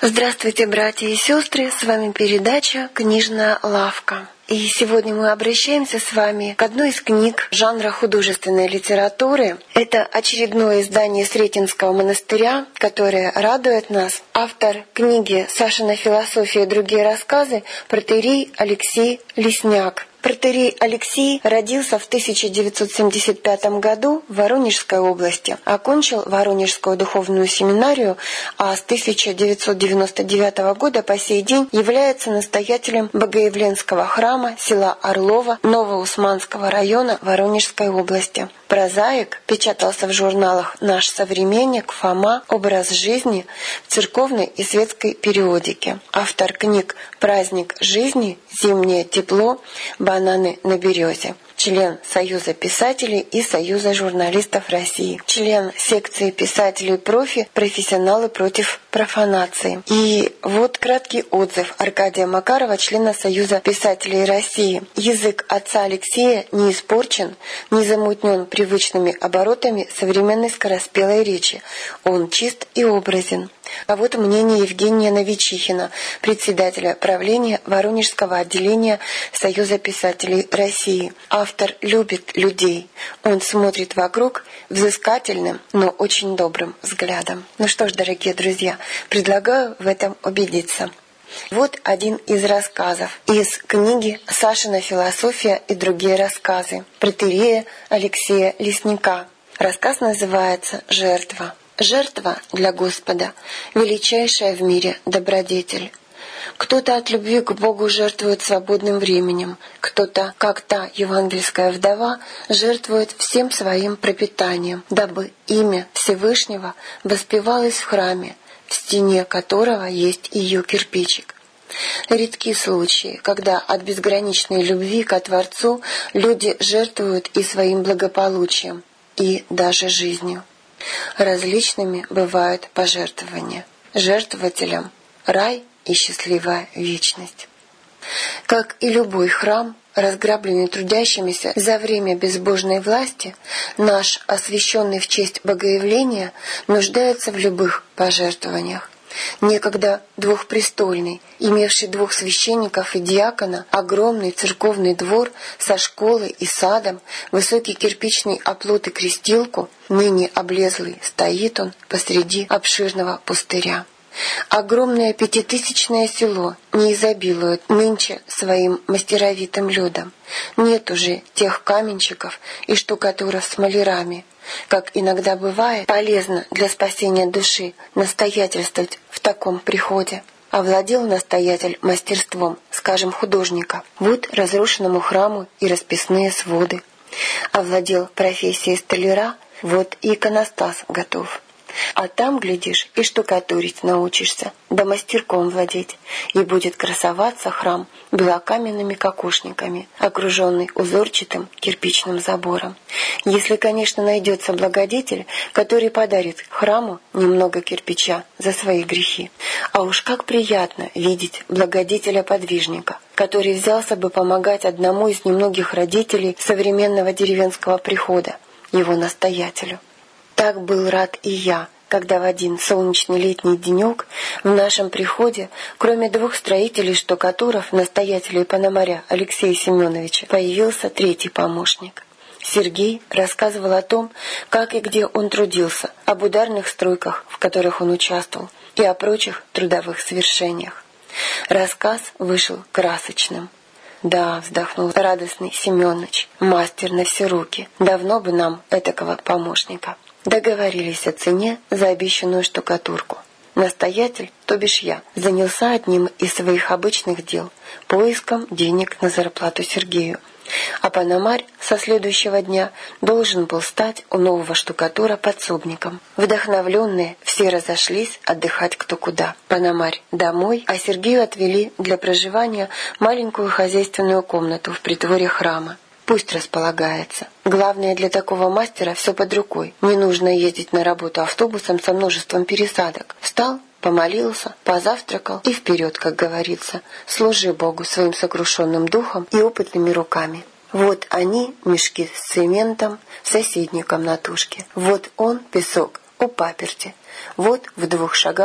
Здравствуйте, братья и сестры! С вами передача «Книжная лавка». И сегодня мы обращаемся с вами к одной из книг жанра художественной литературы. Это очередное издание Сретенского монастыря, которое радует нас. Автор книги «Сашина философия и другие рассказы» протоиерей Алексей Лесняк. Протоиерей Алексей родился в 1975 году в Воронежской области, окончил Воронежскую духовную семинарию, а с 1999 года по сей день является настоятелем Богоявленского храма села Орлова Новоусманского района Воронежской области. Прозаик, печатался в журналах «Наш современник», «Фома», «Образ жизни», в церковной и светской периодике. Автор книг «Праздник жизни», «Зимнее тепло», «Бананы на березе». Член Союза писателей и Союза журналистов России. Член секции писателей-профи «Профессионалы против профанации». И вот краткий отзыв Аркадия Макарова, члена Союза писателей России. Язык отца Алексея не испорчен, не замутнен привычными оборотами современной скороспелой речи. Он чист и образен. А вот мнение Евгения Новичихина, председателя правления Воронежского отделения Союза писателей России. Автор любит людей. Он смотрит вокруг взыскательным, но очень добрым взглядом. Ну что ж, дорогие друзья, предлагаю в этом убедиться. Вот один из рассказов из книги «Сашина философия и другие рассказы» протоиерея Алексея Лесняка. Рассказ называется «Жертва». Жертва для Господа — величайшая в мире добродетель. Кто-то от любви к Богу жертвует свободным временем, кто-то, как та евангельская вдова, жертвует всем своим пропитанием, дабы имя Всевышнего воспевалось в храме, в стене которого есть ее кирпичик. Редки случаи, когда от безграничной любви ко Творцу люди жертвуют и своим благополучием, и даже жизнью. Различными бывают пожертвования. Жертвователям — рай и счастливая вечность. Как и любой храм, разграбленный трудящимися за время безбожной власти, наш, освященный в честь Богоявления, нуждается в любых пожертвованиях. Некогда двухпрестольный, имевший 2 священников и диакона, огромный церковный двор со школой и садом, высокий кирпичный оплот и крестилку, ныне облезлый, стоит он посреди обширного пустыря. Огромное 5000-е село не изобилует нынче своим мастеровитым людом. Нет уже тех каменщиков и штукатуров с малярами. Как иногда бывает полезно для спасения души настоятельствовать в таком приходе. Овладел настоятель мастерством, скажем, художника. Вот разрушенному храму и расписные своды. Овладел профессией столяра, вот и иконостас готов. А там, глядишь, и штукатурить научишься, да мастерком владеть, и будет красоваться храм белокаменными кокошниками, окруженный узорчатым кирпичным забором. Если, конечно, найдется благодетель, который подарит храму немного кирпича за свои грехи. А уж как приятно видеть благодетеля-подвижника, который взялся бы помогать одному из немногих родителей современного деревенского прихода, его настоятелю. Так был рад и я, когда в один солнечный летний денек в нашем приходе, кроме 2 строителей-штукатуров, настоятеля и пономаря Алексея Семеновича, появился 3-й помощник. Сергей рассказывал о том, как и где он трудился, об ударных стройках, в которых он участвовал, и о прочих трудовых свершениях. Рассказ вышел красочным. «Да», — вздохнул радостный Семёныч, — «мастер на все руки. Давно бы нам этакого помощника». Договорились о цене за обещанную штукатурку. Настоятель, то бишь я, занялся одним из своих обычных дел — поиском денег на зарплату Сергею. А пономарь со следующего дня должен был стать у нового штукатура подсобником. Вдохновленные, все разошлись отдыхать кто куда. Пономарь домой, а Сергею отвели для проживания маленькую хозяйственную комнату в притворе храма. Пусть располагается. Главное для такого мастера все под рукой. Не нужно ездить на работу автобусом со множеством пересадок. Встал, помолился, позавтракал и вперед, как говорится. Служи Богу своим сокрушенным духом и опытными руками. Вот они, мешки с цементом, в соседней комнатушке. Вот он, песок, у паперти. Вот в 2 шагах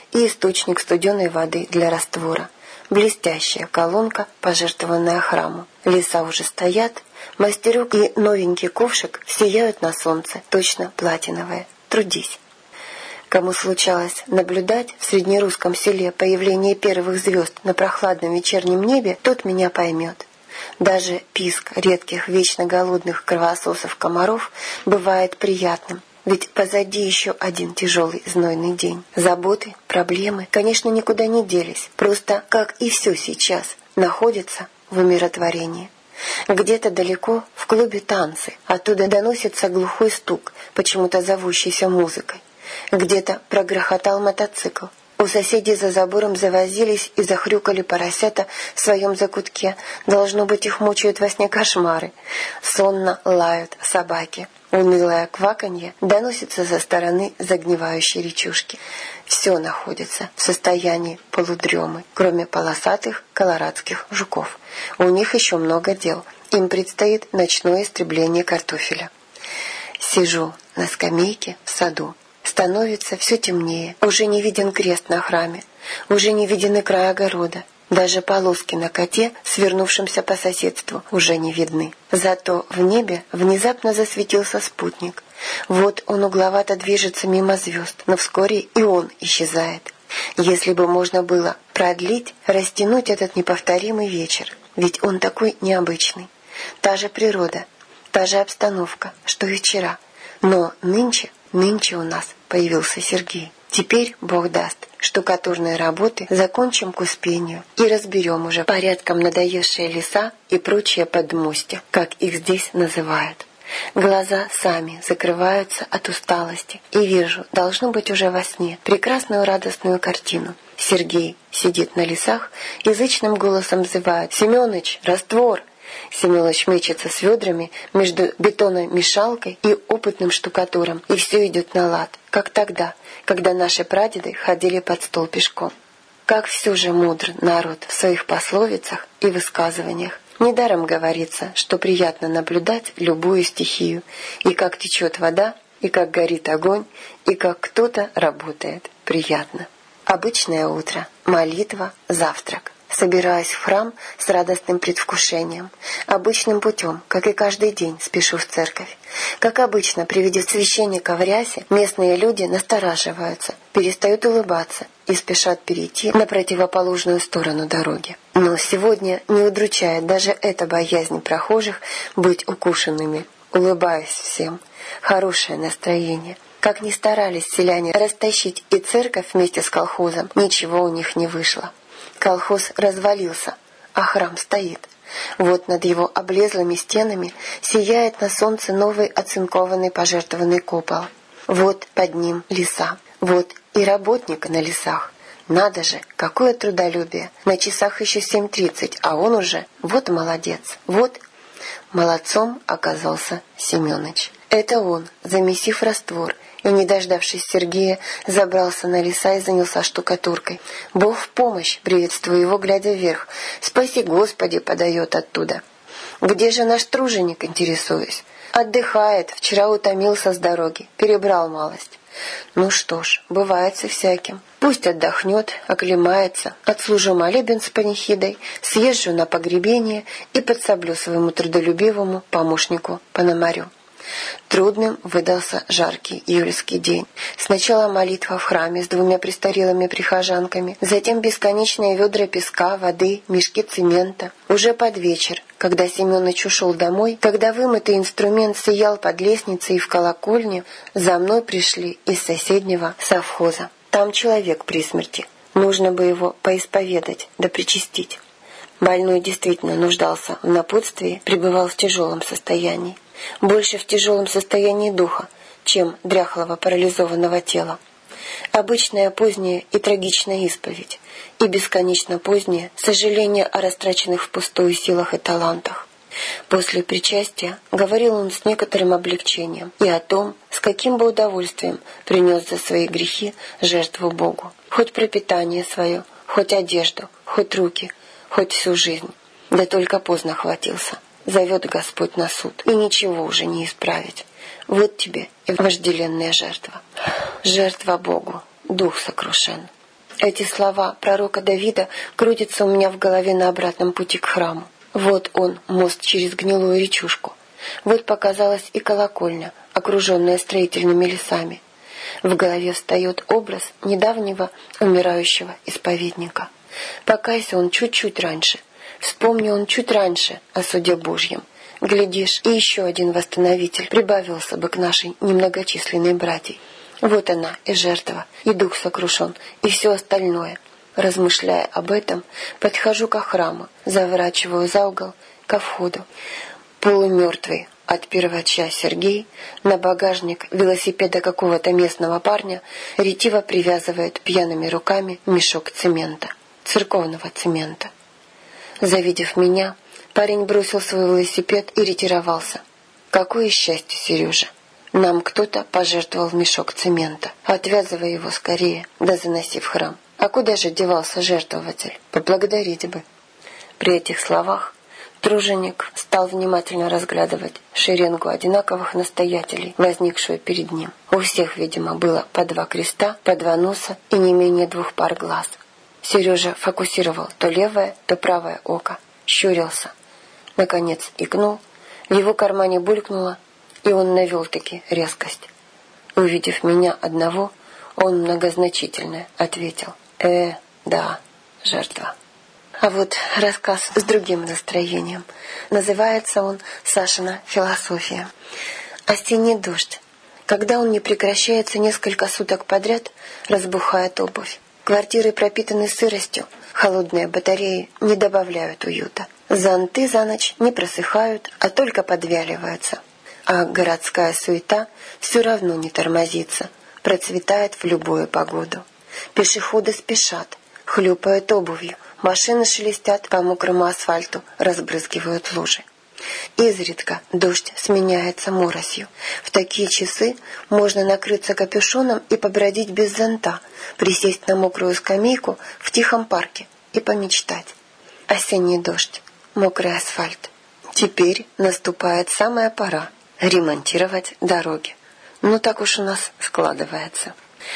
и источник студеной воды для раствора. Блестящая колонка, пожертвованная храму. Леса уже стоят, мастерок и новенький ковшик сияют на солнце, точно платиновые. Трудись. Кому случалось наблюдать в среднерусском селе появление первых звезд на прохладном вечернем небе, тот меня поймет. Даже писк редких вечно голодных кровососов-комаров бывает приятным, ведь позади еще один тяжелый знойный день. Заботы, проблемы, конечно, никуда не делись, просто, как и все сейчас, находятся в умиротворении. Где-то далеко в клубе танцы, оттуда доносится глухой стук, почему-то зовущийся музыкой. Где-то прогрохотал мотоцикл. У соседей за забором завозились и захрюкали поросята в своем закутке. Должно быть, их мучают во сне кошмары. Сонно лают собаки. Унылое кваканье доносится со стороны загнивающей речушки. Все находится в состоянии полудремы, кроме полосатых колорадских жуков. У них еще много дел. Им предстоит ночное истребление картофеля. Сижу на скамейке в саду. Становится все темнее. Уже не виден крест на храме. Уже не виден и край огорода. Даже полоски на коте, свернувшемся по соседству, уже не видны. Зато в небе внезапно засветился спутник. Вот он угловато движется мимо звезд, но вскоре и он исчезает. Если бы можно было продлить, растянуть этот неповторимый вечер, ведь он такой необычный. Та же природа, та же обстановка, что и вчера. Но нынче у нас появился Сергей. Теперь, Бог даст, штукатурные работы закончим к успению и разберем уже порядком надоевшие леса и прочие подмостья, как их здесь называют. Глаза сами закрываются от усталости, и вижу, должно быть уже во сне, прекрасную радостную картину. Сергей сидит на лесах, язычным голосом взывает: «Семёныч, раствор!» Семёныч мечется с ведрами между бетономешалкой и опытным штукатуром, и все идет на лад, как тогда, когда наши прадеды ходили под стол пешком. Как все же мудр народ в своих пословицах и высказываниях. Недаром говорится, что приятно наблюдать любую стихию, и как течет вода, и как горит огонь, и как кто-то работает. Приятно. Обычное утро, молитва, завтрак. Собираюсь в храм с радостным предвкушением. Обычным путем, как и каждый день, спешу в церковь. Как обычно, при виде священника в рясе, местные люди настораживаются, перестают улыбаться и спешат перейти на противоположную сторону дороги. Но сегодня не удручает даже эта боязнь прохожих быть укушенными. Улыбаюсь всем. Хорошее настроение. Как ни старались селяне растащить и церковь вместе с колхозом, ничего у них не вышло. Колхоз развалился, а храм стоит. Вот над его облезлыми стенами сияет на солнце новый оцинкованный пожертвованный купол. Вот под ним леса. Вот и работник на лесах. Надо же, какое трудолюбие. На часах еще 7:30, а он уже... Вот молодец. Вот... Молодцом оказался Семёныч. Это он, замесив раствор и, не дождавшись Сергея, забрался на леса и занялся штукатуркой. «Бог в помощь!» — приветствую его, глядя вверх. «Спаси, Господи!» — подает оттуда. «Где же наш труженик?» — интересуюсь. «Отдыхает. Вчера утомился с дороги. Перебрал малость». Ну что ж, бывает со всяким. Пусть отдохнет, оклемается, отслужу молебен с панихидой, съезжу на погребение и подсоблю своему трудолюбивому помощнику Пономарю. Трудным выдался жаркий июльский день. Сначала молитва в храме с 2 престарелыми прихожанками, затем бесконечные ведра песка, воды, мешки цемента. Уже под вечер, когда Семёныч ушел домой, когда вымытый инструмент сиял под лестницей и в колокольне, за мной пришли из соседнего совхоза. Там человек при смерти. Нужно бы его поисповедать да причастить. Больной действительно нуждался в напутствии, пребывал в тяжелом состоянии. Больше в тяжелом состоянии духа, чем дряхлого парализованного тела. Обычная поздняя и трагичная исповедь, и бесконечно позднее сожаление о растраченных впустую силах и талантах. После причастия говорил он с некоторым облегчением и о том, с каким бы удовольствием принес за свои грехи жертву Богу. Хоть пропитание свое, хоть одежду, хоть руки, хоть всю жизнь. Да только поздно хватился. Зовет Господь на суд, и ничего уже не исправить. Вот тебе и вожделенная жертва. Жертва Богу, дух сокрушен. Эти слова пророка Давида крутятся у меня в голове на обратном пути к храму. Вот он, мост через гнилую речушку. Вот показалась и колокольня, окруженная строительными лесами. В голове встает образ недавнего умирающего исповедника. Покайся он чуть-чуть раньше, вспомни он чуть раньше о суде Божьем. Глядишь, и еще один восстановитель прибавился бы к нашей немногочисленной братьей. Вот она и жертва, и дух сокрушен, и все остальное. Размышляя об этом, подхожу ко храму, заворачиваю за угол ко входу. Полумертвый от первача Сергей на багажник велосипеда какого-то местного парня ретиво привязывает пьяными руками мешок цемента, церковного цемента. Завидев меня, парень бросил свой велосипед и ретировался. Какое счастье, Сережа! Нам кто-то пожертвовал мешок цемента. Отвязывай его скорее, да заноси в храм. А куда же девался жертвователь? Поблагодарить бы. При этих словах труженик стал внимательно разглядывать шеренгу одинаковых настоятелей, возникшую перед ним. У всех, видимо, было по 2 креста, по 2 носа и не менее 2 пар глаз. Сережа фокусировал то левое, то правое око, щурился. Наконец икнул, в его кармане булькнуло, и он навел-таки резкость. Увидев меня одного, он многозначительно ответил: да, жертва». А вот рассказ с другим настроением. Называется он «Сашина философия». Осенний дождь. Когда он не прекращается несколько суток подряд, разбухает обувь. Квартиры пропитаны сыростью, холодные батареи не добавляют уюта. Зонты за ночь не просыхают, а только подвяливаются. А городская суета все равно не тормозится, процветает в любую погоду. Пешеходы спешат, хлюпают обувью, машины шелестят по мокрому асфальту, разбрызгивают лужи. Изредка дождь сменяется моросью. В такие часы можно накрыться капюшоном и побродить без зонта, присесть на мокрую скамейку в тихом парке и помечтать. Осенний дождь, мокрый асфальт. Теперь наступает самая пора ремонтировать дороги. Ну так уж у нас складывается.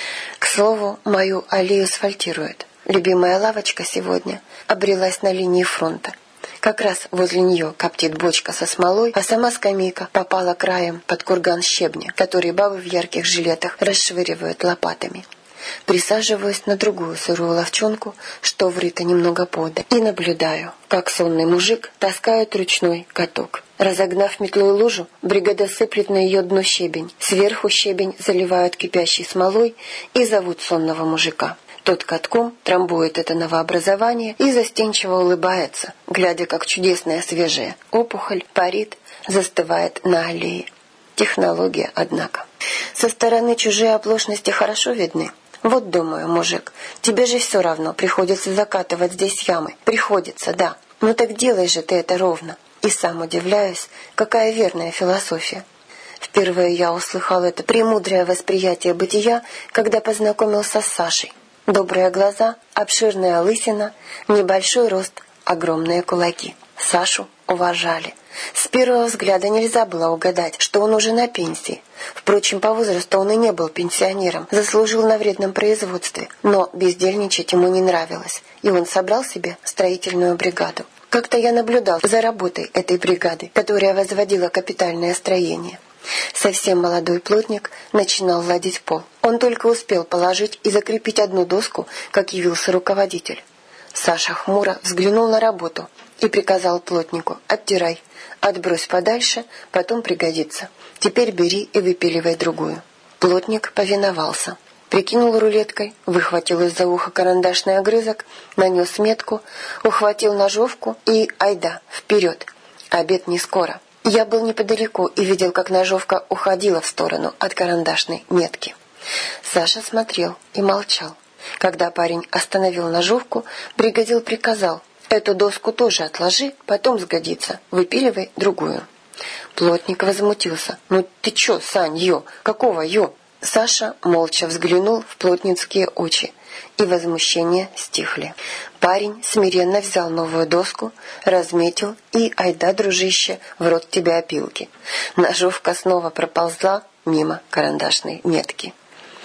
К слову, мою аллею асфальтируют. Любимая лавочка сегодня обрелась на линии фронта. Как раз возле нее коптит бочка со смолой, а сама скамейка попала краем под курган щебня, который бабы в ярких жилетах расшвыривают лопатами. Присаживаюсь на другую сырую ловчонку, что врыто немного подаль, и наблюдаю, как сонный мужик таскает ручной каток. Разогнав метлой лужу, бригада сыплет на ее дно щебень. Сверху щебень заливают кипящей смолой и зовут сонного мужика. Тот катком трамбует это новообразование и застенчиво улыбается, глядя, как чудесная свежая опухоль парит, застывает на аллее. Технология, однако. Со стороны чужие оплошности хорошо видны. Вот, думаю, мужик, тебе же все равно приходится закатывать здесь ямы. Приходится, да. Ну так делай же ты это ровно. И сам удивляюсь, какая верная философия. Впервые я услыхал это премудрое восприятие бытия, когда познакомился с Сашей. Добрые глаза, обширная лысина, небольшой рост, огромные кулаки. Сашу уважали. С первого взгляда нельзя было угадать, что он уже на пенсии. Впрочем, по возрасту он и не был пенсионером, заслужил на вредном производстве. Но бездельничать ему не нравилось, и он собрал себе строительную бригаду. Как-то я наблюдал за работой этой бригады, которая возводила капитальное строение. Совсем молодой плотник начинал ладить пол. Он только успел положить и закрепить одну доску, как явился руководитель. Саша хмуро взглянул на работу и приказал плотнику: «Оттирай, отбрось подальше, потом пригодится. Теперь бери и выпиливай другую». Плотник повиновался. Прикинул рулеткой, выхватил из-за уха карандашный огрызок, нанес метку, ухватил ножовку и айда, вперед. Обед не скоро. Я был неподалеку и видел, как ножовка уходила в сторону от карандашной метки. Саша смотрел и молчал. Когда парень остановил ножовку, бригадир приказал: «Эту доску тоже отложи, потом сгодится, выпиливай другую». Плотник возмутился: «Ну ты чё, Сань, ё? Какого ё?» Саша молча взглянул в плотницкие очи, и возмущения стихли. Парень смиренно взял новую доску, разметил и айда, дружище, в рот тебе опилки. Ножовка снова проползла мимо карандашной метки.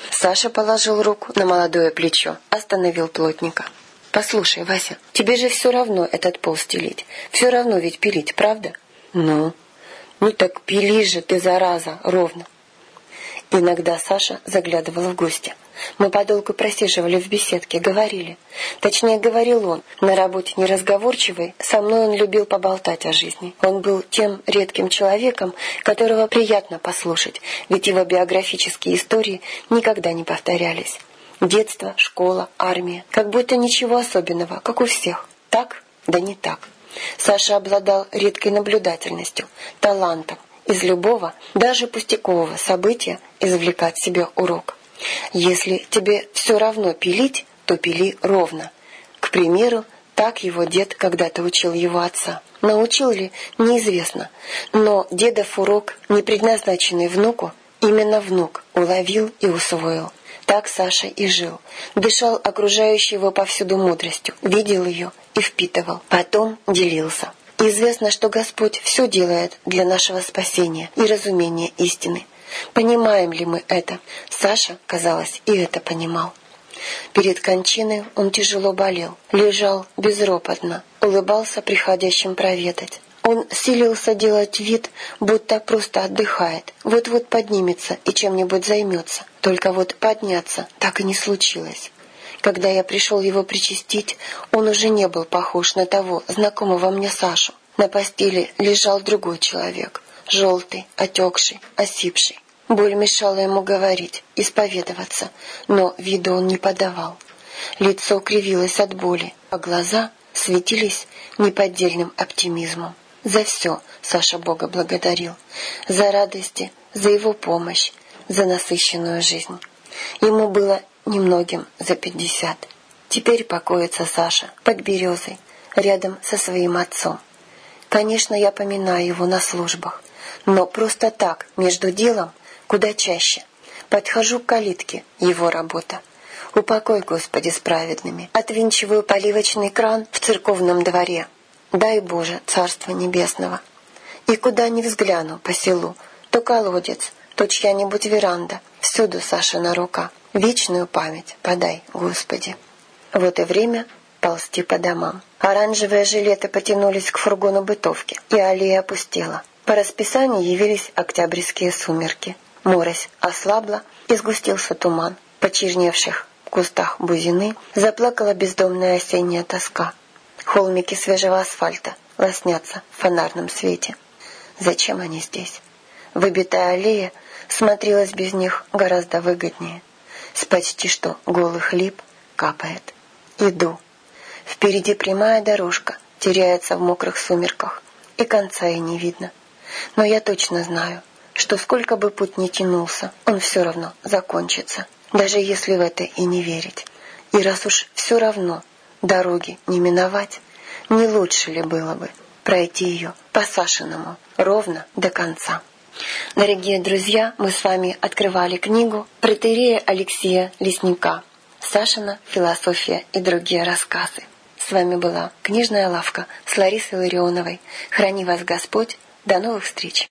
Саша положил руку на молодое плечо, остановил плотника. «Послушай, Вася, тебе же все равно этот пол стелить. Все равно ведь пилить, правда?» «Ну так пили же ты, зараза, ровно». Иногда Саша заглядывал в гости. Мы подолгу просиживали в беседке, говорили. Точнее, говорил он. На работе неразговорчивый, со мной он любил поболтать о жизни. Он был тем редким человеком, которого приятно послушать, ведь его биографические истории никогда не повторялись. Детство, школа, армия. Как будто ничего особенного, как у всех. Так? Да не так. Саша обладал редкой наблюдательностью, талантом. Из любого, даже пустякового события извлекать себе урок. Если тебе все равно пилить, то пили ровно. К примеру, так его дед когда-то учил его отца. Научил ли, неизвестно. Но дедов урок, не предназначенный внуку, именно внук уловил и усвоил. Так Саша и жил. Дышал окружающей его повсюду мудростью, видел ее и впитывал. Потом делился. Известно, что Господь все делает для нашего спасения и разумения истины. Понимаем ли мы это? Саша, казалось, и это понимал. Перед кончиной он тяжело болел, лежал безропотно, улыбался приходящим проведать. Он силился делать вид, будто просто отдыхает, вот-вот поднимется и чем-нибудь займется. Только вот подняться так и не случилось. Когда я пришел его причастить, он уже не был похож на того знакомого мне Сашу. На постели лежал другой человек, желтый, отекший, осипший. Боль мешала ему говорить, исповедоваться, но виду он не подавал. Лицо кривилось от боли, а глаза светились неподдельным оптимизмом. За все Саша Бога благодарил. За радости, за его помощь, за насыщенную жизнь. Ему было немногим за 50. Теперь покоится Саша под березой, рядом со своим отцом. Конечно, я поминаю его на службах, но просто так, между делом, куда чаще. Подхожу к калитке, его работа. Упокой, Господи, с праведными. Отвинчиваю поливочный кран в церковном дворе. Дай Боже, Царства Небесного. И куда ни взгляну по селу, то колодец, то чья-нибудь веранда, всюду Сашина рука. Вечную память подай, Господи. Вот и время ползти по домам. Оранжевые жилеты потянулись к фургону бытовки, и аллея опустела. По расписанию явились октябрьские сумерки. Морось ослабла, и сгустился туман. В почерневших кустах бузины заплакала бездомная осенняя тоска. Холмики свежего асфальта лоснятся в фонарном свете. Зачем они здесь? Выбитая аллея смотрелась без них гораздо выгоднее. С почти что голых лип капает. Иду. Впереди прямая дорожка теряется в мокрых сумерках, и конца ей не видно. Но я точно знаю, что сколько бы путь ни тянулся, он все равно закончится, даже если в это и не верить. И раз уж все равно дороги не миновать, не лучше ли было бы пройти ее по Сашиному ровно до конца? Дорогие друзья, мы с вами открывали книгу протоиерея Алексея Лесника «Сашина философия и другие рассказы». С вами была книжная лавка с Ларисой Ларионовой. Храни вас Господь. До новых встреч!